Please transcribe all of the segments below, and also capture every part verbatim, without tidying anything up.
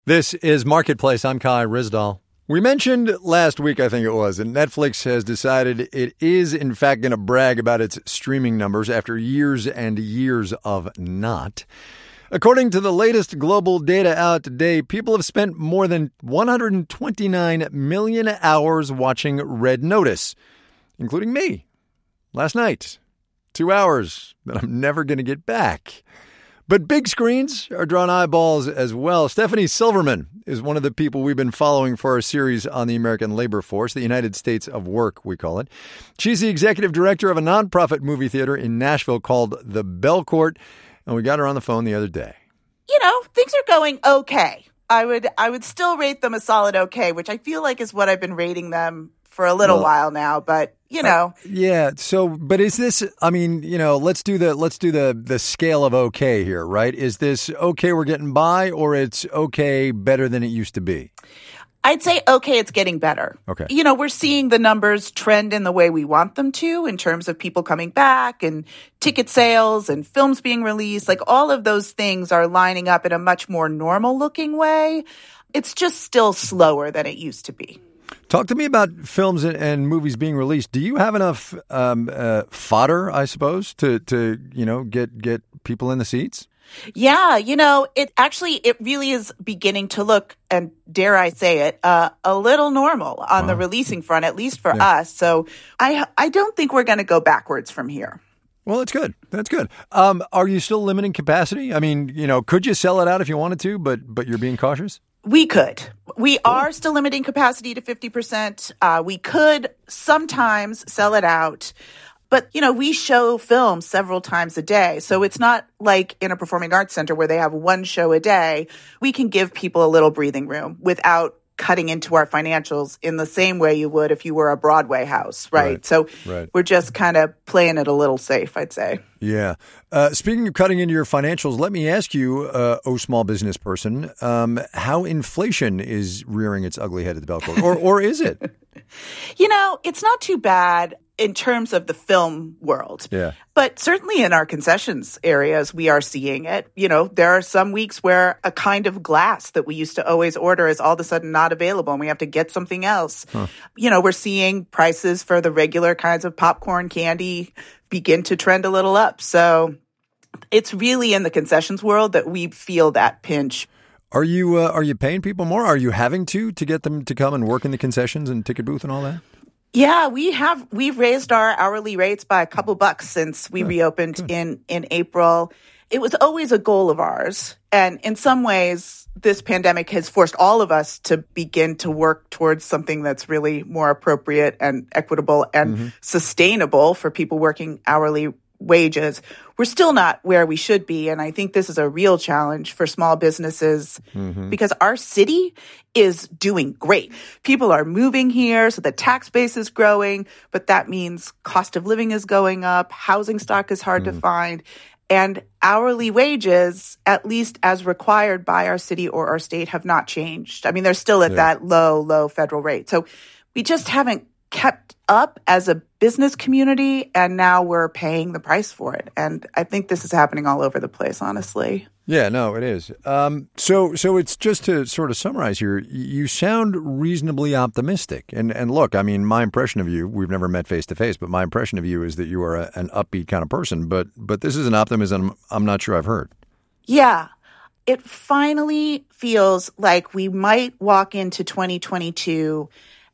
This is Marketplace. I'm Kai Ryssdal. We mentioned last week, I think it was, that Netflix has decided it is, in fact, going to brag about its streaming numbers after years and years of not. According to the latest global data out today, people have spent more than one hundred twenty-nine million hours watching Red Notice, including me, last night. Two hours that I'm never going to get back. But big screens are drawing eyeballs as well. Stephanie Silverman is one of the people we've been following for our series on the American labor force, the United States of Work, we call it. She's the executive director of a nonprofit movie theater in Nashville called the Belcourt, and we got her on the phone the other day. You know, things are going okay. I would I would still rate them a solid okay, which I feel like is what I've been rating them for a little well, while now, but you know. Uh, yeah, so but is this I mean, you know, let's do the let's do the the scale of okay here, right? Is this okay we're getting by, or it's okay better than it used to be? I'd say, okay, it's getting better. Okay. You know, we're seeing the numbers trend in the way we want them to in terms of people coming back and ticket sales and films being released. Like all of those things are lining up in a much more normal looking way. It's just still slower than it used to be. Talk to me about films and, and movies being released. Do you have enough um, uh, fodder, I suppose, to, to you know, get get people in the seats? Yeah, you know, it actually, it really is beginning to look, and dare I say it, uh, a little normal on wow. the releasing front, at least for yeah. us. So I I don't think we're going to go backwards from here. Well, that's good. That's good. Um, are you still limiting capacity? I mean, you know, could you sell it out if you wanted to, but but you're being cautious? We could. We cool. are still limiting capacity to fifty percent. Uh, we could sometimes sell it out. But, you know, we show films several times a day. So it's not like in a performing arts center where they have one show a day. We can give people a little breathing room without cutting into our financials in the same way you would if you were a Broadway house, right? right. So right. we're just kind of playing it a little safe, I'd say. Yeah. Uh, speaking of cutting into your financials, let me ask you, uh, oh, small business person, um, how inflation is rearing its ugly head at the Belcourt, or or is it? You know, it's not too bad in terms of the film world. Yeah. But certainly in our concessions areas, we are seeing it. You know, there are some weeks where a kind of glass that we used to always order is all of a sudden not available and we have to get something else. Huh. You know, we're seeing prices for the regular kinds of popcorn, candy begin to trend a little up. So it's really in the concessions world that we feel that pinch. Are you uh, are you paying people more? Are you having to to get them to come and work in the concessions and ticket booth and all that? Yeah, we have. We've raised our hourly rates by a couple bucks since we Good. reopened Good. in, in April. It was always a goal of ours. And in some ways, this pandemic has forced all of us to begin to work towards something that's really more appropriate and equitable and mm-hmm. sustainable for people working hourly wages. We're still not where we should be. And I think this is a real challenge for small businesses mm-hmm. because our city is doing great. People are moving here, so the tax base is growing, but that means cost of living is going up, housing stock is hard mm. to find, and hourly wages, at least as required by our city or our state, have not changed. I mean, they're still at yeah. that low, low federal rate. So we just haven't kept up as a business community, and now we're paying the price for it. And I think this is happening all over the place, honestly. Yeah, no, it is. Um, so so it's just to sort of summarize here, you sound reasonably optimistic. And and look, I mean, my impression of you, we've never met face to face, but my impression of you is that you are a, an upbeat kind of person. But but this is an optimism I'm not sure I've heard. Yeah. It finally feels like we might walk into twenty twenty-two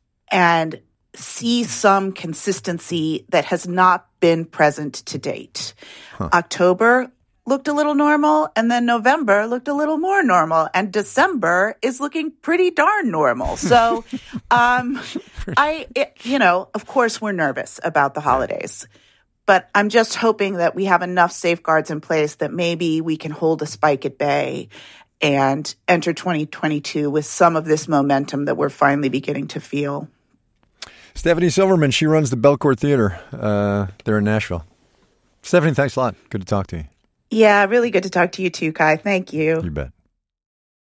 and see some consistency that has not been present to date. Huh. October looked a little normal, and then November looked a little more normal, and December is looking pretty darn normal. So, um, I, it, you know, of course we're nervous about the holidays, but I'm just hoping that we have enough safeguards in place that maybe we can hold a spike at bay and enter twenty twenty-two with some of this momentum that we're finally beginning to feel. Stephanie Silverman, she runs the Belcourt Theater uh, there in Nashville. Stephanie, thanks a lot. Good to talk to you. Yeah, really good to talk to you too, Kai. Thank you. You bet.